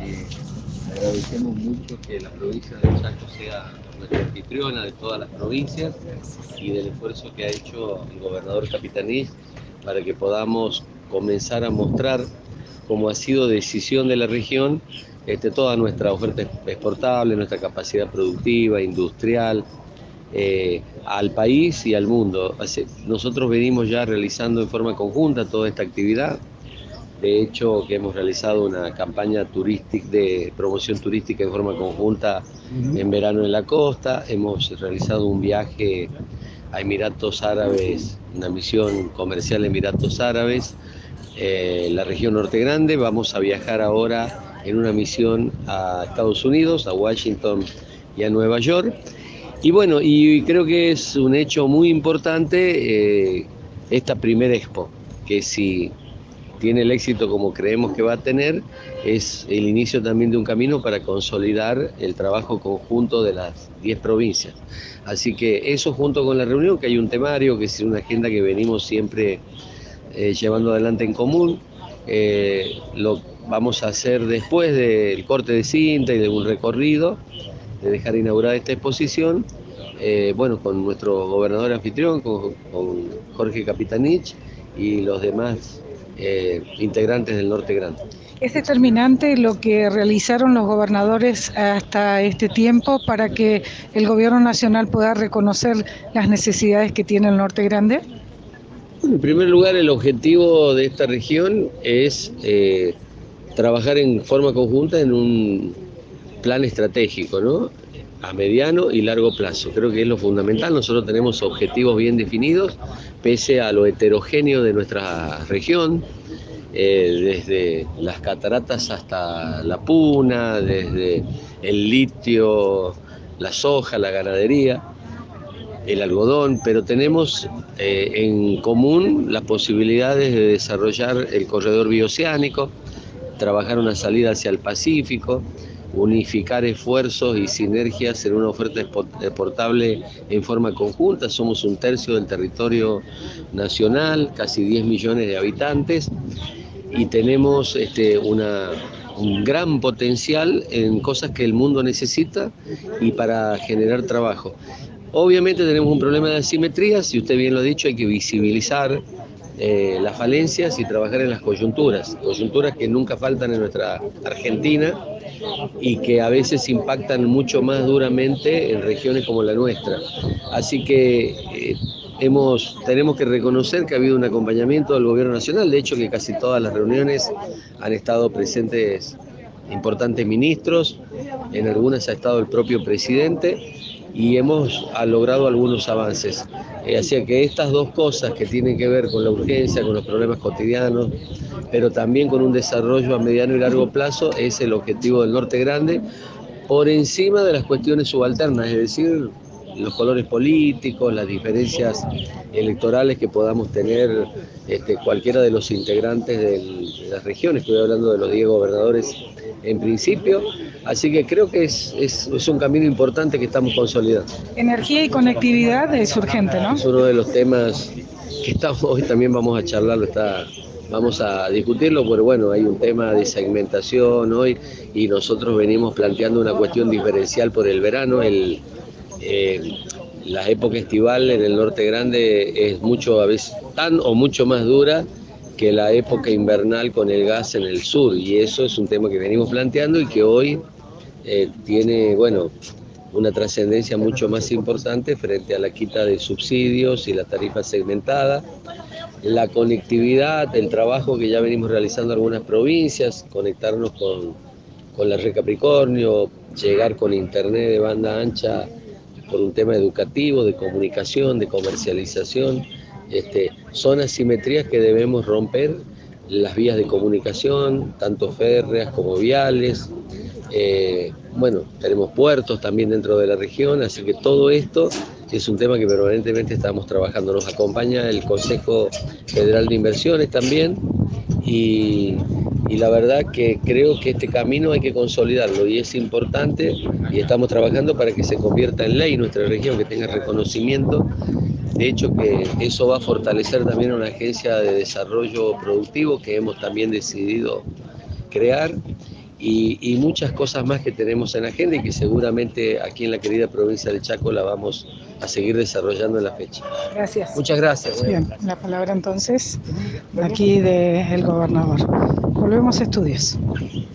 agradecemos mucho que la provincia de Chaco sea nuestra anfitriona de todas las provincias y del esfuerzo que ha hecho el gobernador Capitanich para que podamos comenzar a mostrar cómo ha sido decisión de la región toda nuestra oferta exportable, nuestra capacidad productiva, industrial, al país y al mundo. Nosotros venimos ya realizando en forma conjunta toda esta actividad. De hecho, que hemos realizado una campaña turística de promoción turística en forma conjunta en verano en la costa. Hemos realizado un viaje a Emiratos Árabes, una misión comercial a Emiratos Árabes, la región Norte Grande. Vamos a viajar ahora en una misión a Estados Unidos, a Washington y a Nueva York. Y bueno, y creo que es un hecho muy importante esta primera expo, que si tiene el éxito como creemos que va a tener, es el inicio también de un camino para consolidar el trabajo conjunto de las 10 provincias. Así que eso junto con la reunión, que hay un temario, que es una agenda que venimos siempre llevando adelante en común, lo vamos a hacer después del corte de cinta y de un recorrido, de dejar inaugurada esta exposición, bueno, con nuestro gobernador anfitrión, con Jorge Capitanich y los demás integrantes del Norte Grande. ¿Es determinante lo que realizaron los gobernadores hasta este tiempo para que el gobierno nacional pueda reconocer las necesidades que tiene el Norte Grande? Bueno, en primer lugar, el objetivo de esta región es trabajar en forma conjunta en un plan estratégico, ¿no? A mediano y largo plazo. Creo que es lo fundamental. Nosotros tenemos objetivos bien definidos, pese a lo heterogéneo de nuestra región, desde las cataratas hasta la puna, desde el litio, la soja, la ganadería, el algodón, pero tenemos en común las posibilidades de desarrollar el corredor bioceánico, trabajar una salida hacia el Pacífico, unificar esfuerzos y sinergias en una oferta exportable en forma conjunta. Somos un tercio del territorio nacional, casi 10 millones de habitantes, y tenemos un gran potencial en cosas que el mundo necesita y para generar trabajo. Obviamente tenemos un problema de asimetrías, y usted bien lo ha dicho, hay que visibilizar las falencias y trabajar en las coyunturas que nunca faltan en nuestra Argentina y que a veces impactan mucho más duramente en regiones como la nuestra. Así que tenemos que reconocer que ha habido un acompañamiento del gobierno nacional, de hecho que casi todas las reuniones han estado presentes importantes ministros, en algunas ha estado el propio presidente, y hemos logrado algunos avances. Así que estas dos cosas que tienen que ver con la urgencia, con los problemas cotidianos, pero también con un desarrollo a mediano y largo plazo, es el objetivo del Norte Grande, por encima de las cuestiones subalternas, es decir, los colores políticos, las diferencias electorales que podamos tener cualquiera de los integrantes de las regiones. Estoy hablando de los 10 gobernadores en principio, así que creo que es un camino importante que estamos consolidando. Energía y conectividad es urgente, ¿no? Es uno de los temas que hoy también vamos a charlarlo, vamos a discutirlo, pero bueno, hay un tema de segmentación hoy y nosotros venimos planteando una cuestión diferencial por el verano. La época estival en el Norte Grande es mucho, a veces tan o mucho más dura que la época invernal con el gas en el sur, y eso es un tema que venimos planteando y que hoy tiene, bueno, una trascendencia mucho más importante frente a la quita de subsidios y la tarifa segmentada, la conectividad, el trabajo que ya venimos realizando en algunas provincias, conectarnos con la red Capricornio, llegar con internet de banda ancha por un tema educativo, de comunicación, de comercialización. Son asimetrías que debemos romper, las vías de comunicación, tanto férreas como viales. Bueno, tenemos puertos también dentro de la región, así que todo esto es un tema que permanentemente estamos trabajando. Nos acompaña el Consejo Federal de Inversiones también, y la verdad que creo que este camino hay que consolidarlo y es importante, y estamos trabajando para que se convierta en ley nuestra región, que tenga reconocimiento. De hecho, que eso va a fortalecer también una agencia de desarrollo productivo que hemos también decidido crear, y muchas cosas más que tenemos en agenda y que seguramente aquí en la querida provincia de Chaco la vamos a seguir desarrollando en la fecha. Gracias. Muchas gracias. Bien, la palabra entonces aquí del gobernador. Volvemos a estudios.